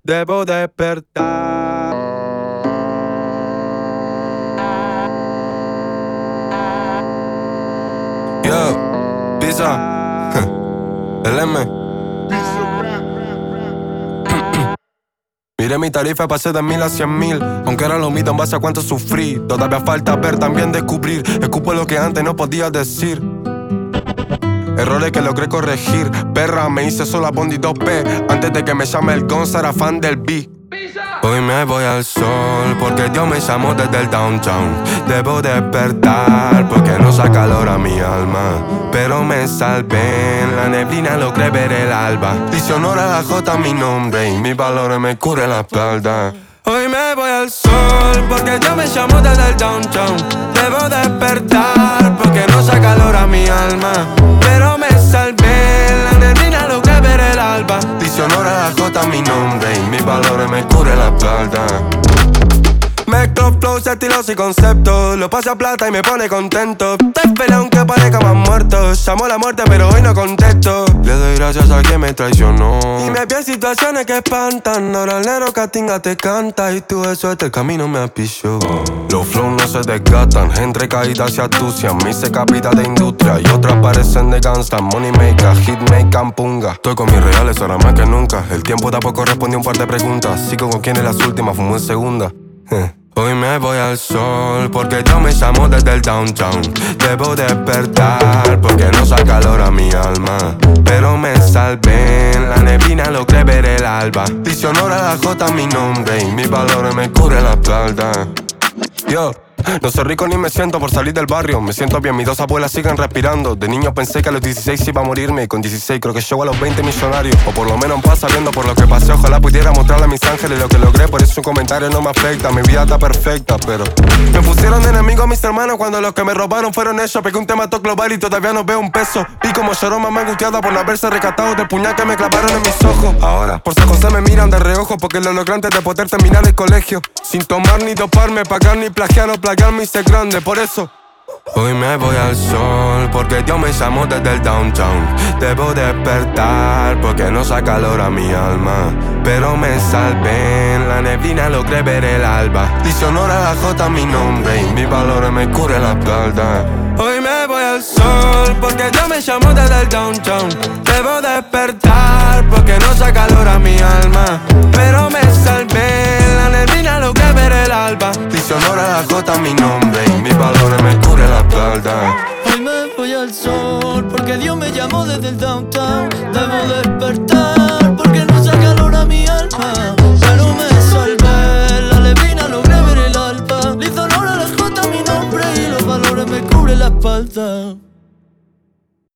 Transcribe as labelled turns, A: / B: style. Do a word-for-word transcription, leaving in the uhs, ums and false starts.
A: debo despertar. Yo, pizza, el M. Miré mi tarifa, pasé de mil a cien mil. Aunque era lo mismo en base a cuánto sufrí. Todavía falta ver, también descubrir. Escupo lo que antes no podía decir. Errores que logré corregir. Perra, me hice sola Bondi dos P. Antes de que me llame el Gonza, era fan del B. Hoy me voy al sol porque Dios me llamó desde el downtown. Debo despertar porque no saca calor a mi alma. Pero me salvé, en la neblina logré ver el alba. Dice honor a la J mi nombre y mis valores me cubre la espalda. Hoy me voy al sol porque Dios me llamó desde el downtown. Debo despertar porque no saca calor a mi alma. Pero me salvé, en la neblina logré ver el alba. Dice honor a la J mi nombre y mis valores me cubre la espalda. Mezclo flows, estilos y conceptos. Lo paso a plata y me pone contento. Te esperé aunque parezca más muerto. Llamo a la muerte pero hoy no contesto. Le doy gracias a quien me traicionó. Y me vi en situaciones que espantan. Ahora el negro Catinga te canta. Y tú eso este camino me apichó. Los flows no se desgastan. Entre caídas se atucian. Mi se capita de industria y otras parecen de gangsta. Money maker, hit maker, punga. Estoy con mis reales ahora más que nunca. El tiempo tampoco respondió un par de preguntas. Sigo con quien es las últimas, fumo en segunda. Hoy me voy al sol porque Dios me llamó desde el downtown. Debo despertar porque no saca calor a mi alma. Pero me salvé, en la neblina logré ver el alba. Dice honor a la J mi nombre y mis valores me cubre la espalda. Yo no soy rico ni me siento por salir del barrio. Me siento bien, mis dos abuelas siguen respirando. De niño pensé que a los dieciséis iba a morirme. Y con dieciséis creo que llego a los veinte millonarios. O por lo menos pasa viendo por lo que pasé. Ojalá pudiera mostrarle a mis ángeles lo que logré. Por eso un comentario no me afecta, mi vida está perfecta. Pero me pusieron de enemigo a mis hermanos cuando los que me robaron fueron ellos. Pegué un tema todo global y todavía no veo un peso. Vi como lloró mamá angustiada por no haberse rescatado del puñal que me clavaron en mis ojos. Ahora por San José me miran de reojo porque lo logré antes de poder terminar el colegio. Sin tomar ni doparme, pagar ni plagiar o plagiar me hice grande, por eso hoy me voy al sol porque Dios me llamó desde el downtown. Debo despertar porque no saca calor a mi alma. Pero me salvé, en la neblina logré ver el alba. Dice honor a la J mi nombre y mis valores me cubre la espalda. Hoy me voy al sol porque Dios me llamó desde el downtown. Debo despertar porque no saca calor a mi alma. Pero me salvé, en la neblina logré ver el alba. Dice honor a la J mi nombre y mis valores me cubre la espalda.
B: Hoy me voy al sol porque Dios me llamó desde el downtown. Debo despertar porque no saca calor a mi alma. Pero me salvé, la neblina logré ver el alba. Le hizo honor a la J mi nombre y los valores me cubren la espalda.